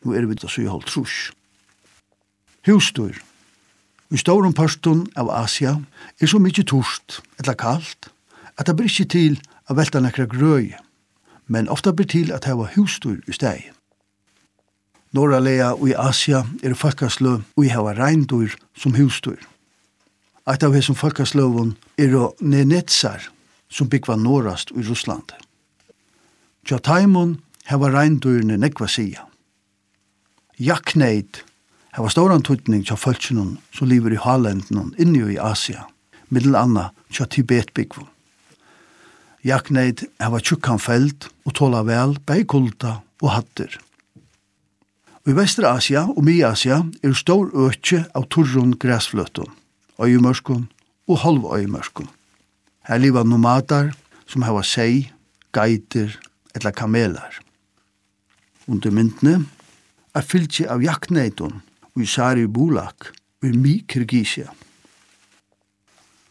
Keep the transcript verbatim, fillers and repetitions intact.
Nå er vi da så i hold trus. Husdyr. I storen parsten av Asia er så mykje torst, eller kaldt, at det blir ikke til å velta nekra grøy, men ofta blir til at det var husdyr i steg. Norralea og i Asia er folkaslø og i hava reindyr som husdyr. Eit av hesum folkasløvun er å nenetsar som byggva norrast i Russland. Tja taimon hava reindyrne nekva sia. Jakneid hava stóran tutning tja folkjennom som lever i halendene inni i Asia, middel anna tja Tibet-byggvun. Jakneid hava tjukkan felt og tåla vel bei kulda og hatter. I Vestra Asia og Mi-Asia er stor økje av turrun græsfløtun, øyemørskun og halvøyemørskun. Her liva nomadar som hava sei, geiter eller kamelar. Under myndene er fylgje av jakneidun og i Sari Bulak og i Mi-Kirgisia.